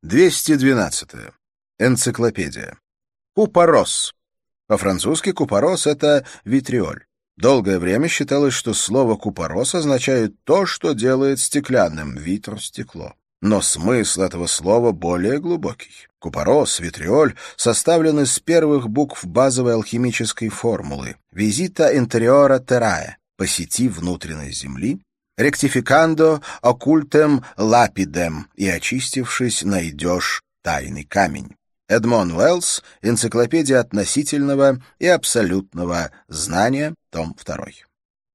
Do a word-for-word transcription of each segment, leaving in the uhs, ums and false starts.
двести двенадцатое. Энциклопедия. Купорос. По-французски купорос — это витриоль. Долгое время считалось, что слово «купорос» означает то, что делает стеклянным — витр, стекло. Но смысл этого слова более глубокий. Купорос, витриоль составлен из первых букв базовой алхимической формулы «Visita interiora terrae» — «посети внутренность земли», «Rectificando occultem lapidem» и «очистившись, найдешь тайный камень». Эдмон Уэллс, «Энциклопедия относительного и абсолютного знания», том второй.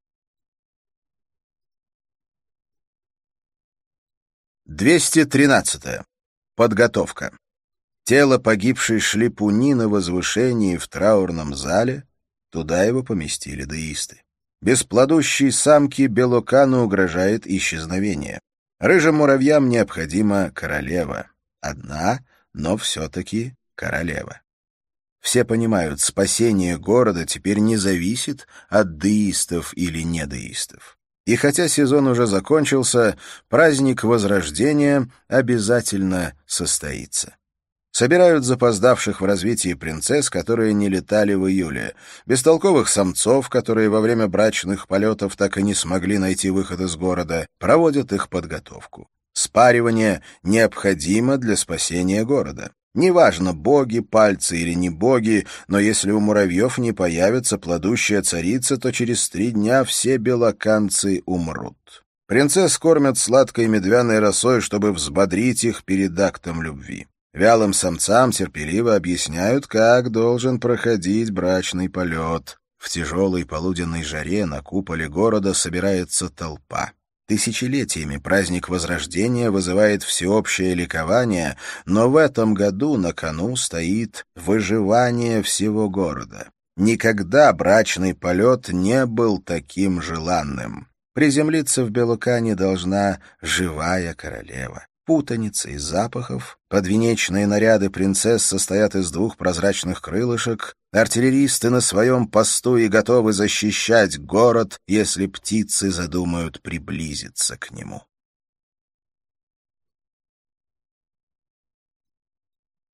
двести тринадцатое. Подготовка. Тело погибшей Шлипуни на возвышении в траурном зале, туда его поместили деисты. Бесплодущей самке Белокану угрожает исчезновение. Рыжим муравьям необходима королева. Одна, но все-таки королева. Все понимают, спасение города теперь не зависит от деистов или недеистов. И хотя сезон уже закончился, праздник Возрождения обязательно состоится. Собирают запоздавших в развитии принцесс, которые не летали в июле, бестолковых самцов, которые во время брачных полетов так и не смогли найти выход из города, проводят их подготовку. Спаривание необходимо для спасения города. Неважно, боги, пальцы или не боги, но если у муравьев не появится плодущая царица, то через три дня все белоканцы умрут. Принцесс кормят сладкой медвяной росой, чтобы взбодрить их перед актом любви. Вялым самцам терпеливо объясняют, как должен проходить брачный полет. В тяжелой полуденной жаре на куполе города собирается толпа. Тысячелетиями праздник Возрождения вызывает всеобщее ликование, но в этом году на кону стоит выживание всего города. Никогда брачный полет не был таким желанным. Приземлиться в Белокане должна живая королева. Путаница из запахов, подвенечные наряды принцесс состоят из двух прозрачных крылышек, артиллеристы на своем посту и готовы защищать город, если птицы задумают приблизиться к нему.